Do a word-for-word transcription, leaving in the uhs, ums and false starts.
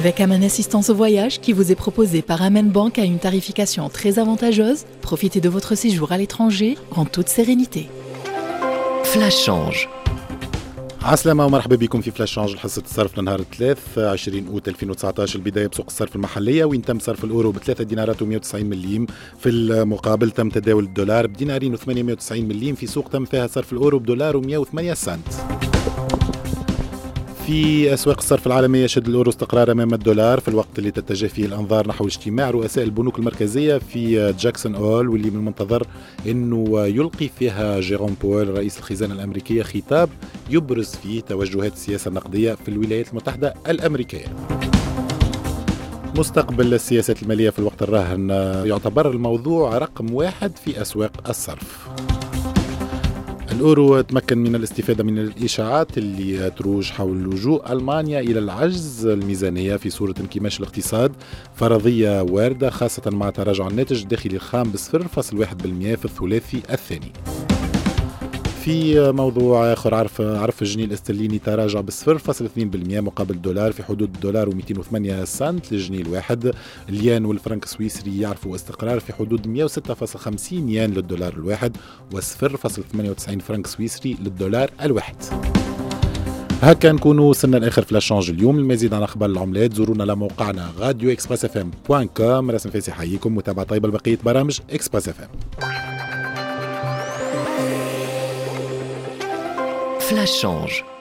Avec Aman Assistance au voyage qui vous est proposé par Aman Bank à une tarification très avantageuse, profitez de votre séjour à l'étranger en toute sérénité. Flash Change. عسلامة ومرحبا بكم في فلاش شانج حصة الصرف لنهار الثلاث عشرين أوت ألفين وتسعطاش. البداية بسوق الصرف المحلية وين تم صرف الأورو بثلاثة دينارات ومئة وتسعين مليم. في المقابل تم تداول الدولار بدينارين وثمانمائة وتسعين مليم في سوق تم فيها صرف الأورو بدولار ومئة وثمانية سنت. في أسواق الصرف العالمية يشهد الأورو استقرار أمام الدولار في الوقت اللي تتجه فيه الأنظار نحو اجتماع رؤساء البنوك المركزية في جاكسون هول، واللي من المنتظر أنه يلقي فيها جيروم بول رئيس الخزانة الأمريكية خطاب يبرز فيه توجهات السياسة النقدية في الولايات المتحدة الأمريكية. مستقبل السياسات المالية في الوقت الراهن يعتبر الموضوع رقم واحد في أسواق الصرف. الأورو تمكن من الاستفادة من الإشاعات اللي تروج حول لجوء ألمانيا إلى العجز الميزانية في صورة انكماش الاقتصاد، فرضية واردة خاصة مع تراجع الناتج الداخلي الخام بصفر فاصل واحد بالمئة في الثلاثي الثاني. في موضوع آخر، عرف عرف الجنيه الاسترليني تراجع بصفر فاصل اثنين بالمئة مقابل الدولار في حدود الدولار ومئتين وثمانية سنت للجنيه الواحد. اليان والفرنك السويسري يعرفوا استقرار في حدود مئة وستة فاصل خمسين يان للدولار الواحد وصفر فاصل ثمانية وتسعين فرنك سويسري للدولار الواحد. هكا نكونوا وصلنا لاخر فلاش شانج اليوم. المزيد عن اخبار العملات زورونا لموقعنا راديو اكسبريس اف ام دوت كوم. رسم فاسي حييكم، متابعه طيبه لبقيه برامج اكسبريس اف ام. Flash Change.